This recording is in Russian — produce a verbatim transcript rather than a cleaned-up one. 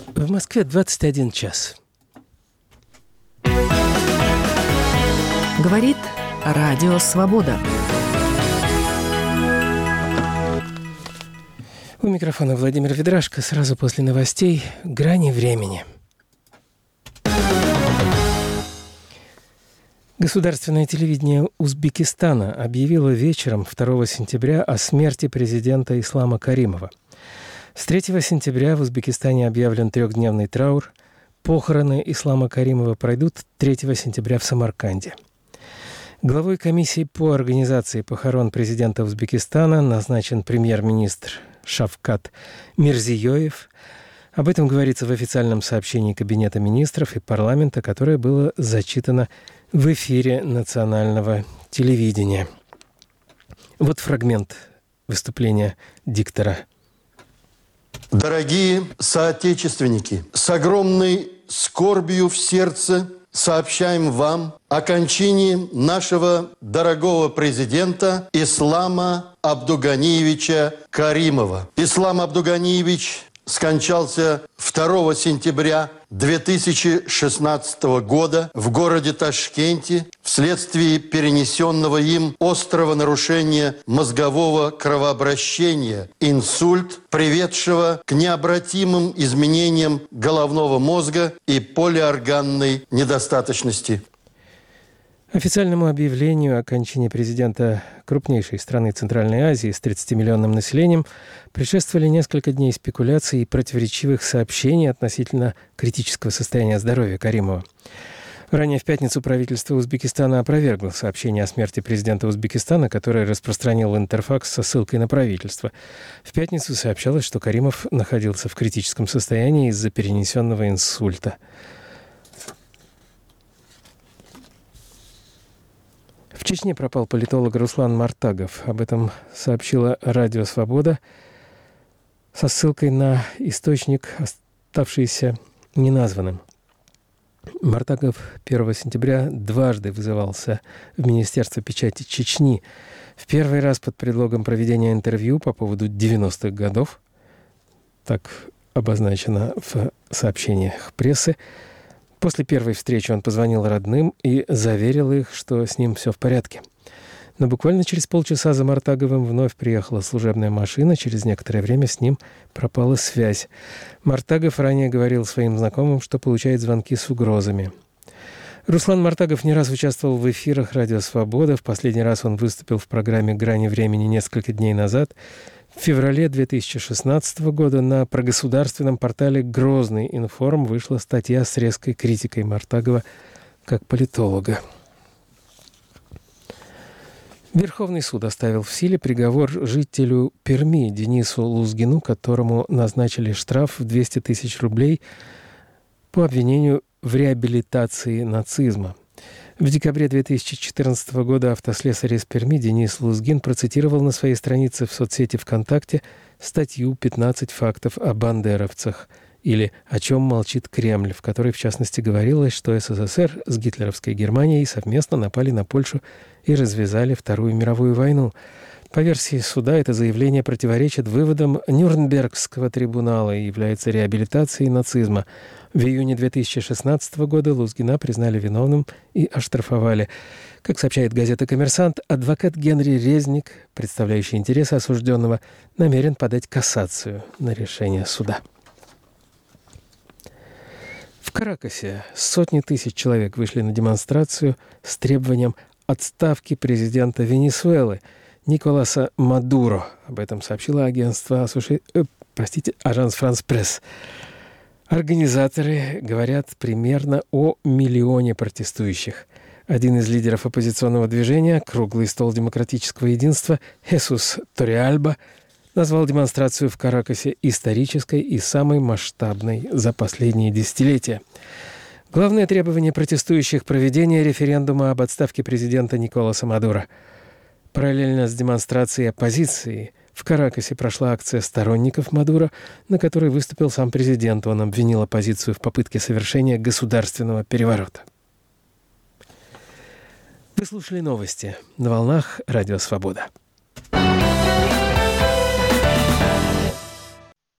В Москве двадцать один час. Говорит Радио Свобода. У микрофона Владимир Ведрашко. Сразу после новостей «Грани времени». Государственное телевидение Узбекистана объявило вечером второго сентября о смерти президента Ислама Каримова. С третьего сентября в Узбекистане объявлен трехдневный траур. Похороны Ислама Каримова пройдут третьего сентября в Самарканде. Главой комиссии по организации похорон президента Узбекистана назначен премьер-министр Шавкат Мирзиёев. Об этом говорится в официальном сообщении Кабинета министров и парламента, которое было зачитано в эфире национального телевидения. Вот фрагмент выступления диктора. Дорогие соотечественники, с огромной скорбью в сердце сообщаем вам о кончине нашего дорогого президента Ислама Абдуганиевича Каримова. Ислам Абдуганиевич скончался второго сентября две тысячи шестнадцатого года в городе Ташкенте вследствие перенесенного им острого нарушения мозгового кровообращения, инсульт, приведшего к необратимым изменениям головного мозга и полиорганной недостаточности. Официальному объявлению о кончине президента крупнейшей страны Центральной Азии с тридцатимиллионным населением предшествовали несколько дней спекуляций и противоречивых сообщений относительно критического состояния здоровья Каримова. Ранее в пятницу правительство Узбекистана опровергло сообщение о смерти президента Узбекистана, которое распространил Интерфакс со ссылкой на правительство. В пятницу сообщалось, что Каримов находился в критическом состоянии из-за перенесенного инсульта. В Чечне пропал политолог Руслан Мартагов. Об этом сообщила Радио Свобода со ссылкой на источник, оставшийся неназванным. Мартагов первого сентября дважды вызывался в Министерство печати Чечни. В первый раз под предлогом проведения интервью по поводу девяностых годов, так обозначено в сообщениях прессы. После первой встречи он позвонил родным и заверил их, что с ним все в порядке. Но буквально через полчаса за Мартаговым вновь приехала служебная машина, через некоторое время с ним пропала связь. Мартагов ранее говорил своим знакомым, что получает звонки с угрозами. Руслан Мартагов не раз участвовал в эфирах «Радио Свобода». В последний раз он выступил в программе «Грани времени» несколько дней назад. В феврале две тысячи шестнадцатого года на прогосударственном портале «Грозный информ» вышла статья с резкой критикой Мартагова как политолога. Верховный суд оставил в силе приговор жителю Перми Денису Лузгину, которому назначили штраф в двести тысяч рублей по обвинению в реабилитации нацизма. В декабре две тысячи четырнадцатого года автослесарь из Перми Денис Лузгин процитировал на своей странице в соцсети ВКонтакте статью «пятнадцать фактов о бандеровцах» или «О чем молчит Кремль», в которой, в частности, говорилось, что СССР с гитлеровской Германией совместно напали на Польшу и развязали Вторую мировую войну. По версии суда, это заявление противоречит выводам Нюрнбергского трибунала и является реабилитацией нацизма. В июне две тысячи шестнадцатого года Лузгина признали виновным и оштрафовали. Как сообщает газета «Коммерсант», адвокат Генри Резник, представляющий интересы осужденного, намерен подать кассацию на решение суда. В Каракасе сотни тысяч человек вышли на демонстрацию с требованием отставки президента Венесуэлы Николаса Мадуро. Об этом сообщило агентство, Асуши... э, простите, Ажанс Франс Пресс. Организаторы говорят примерно о миллионе протестующих. Один из лидеров оппозиционного движения, круглый стол демократического единства, Хесус Ториальба, назвал демонстрацию в Каракасе исторической и самой масштабной за последние десятилетия. Главное требование протестующих – проведение референдума об отставке президента Николаса Мадуро. Параллельно с демонстрацией оппозиции в Каракасе прошла акция сторонников Мадуро, на которой выступил сам президент. Он обвинил оппозицию в попытке совершения государственного переворота. Вы слушали новости на волнах Радио Свобода.